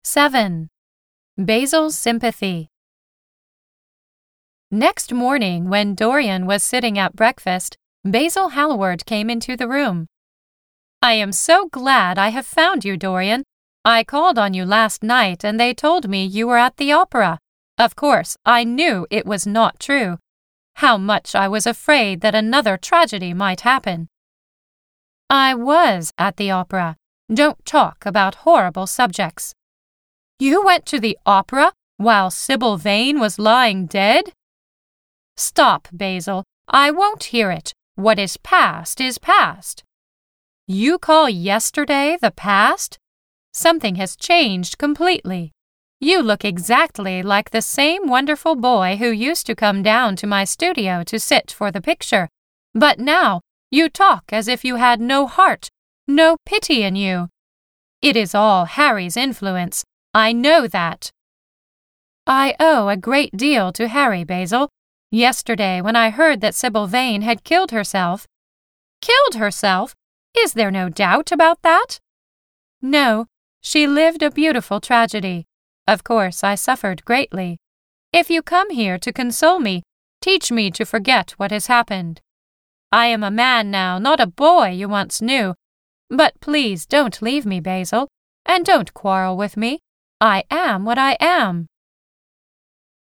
7. Basil's sympathy. Next morning, when Dorian was sitting at breakfast, Basil Hallward came into the room. "I am so glad I have found you, Dorian. I called on you last night and they told me you were at the opera. Of course, I knew it was not true. How much I was afraid that another tragedy might happen." "I was at the opera. Don't talk about horrible subjects." "You went to the opera while Sybil Vane was lying dead?" "Stop, Basil. I won't hear it. What is past is past." "You call yesterday the past? Something has changed completely. You look exactly like the same wonderful boy who used to come down to my studio to sit for the picture. But now you talk as if you had no heart, no pity in you. It is all Harry's influence. I know that." "I owe a great deal to Harry, Basil. Yesterday, when I heard that Sybil Vane had killed herself—" "Killed herself? Is there no doubt about that?" "No, she lived a beautiful tragedy. Of course, I suffered greatly. If you come here to console me, teach me to forget what has happened. I am a man now, not a boy you once knew. But please don't leave me, Basil, and don't quarrel with me. I am what I am."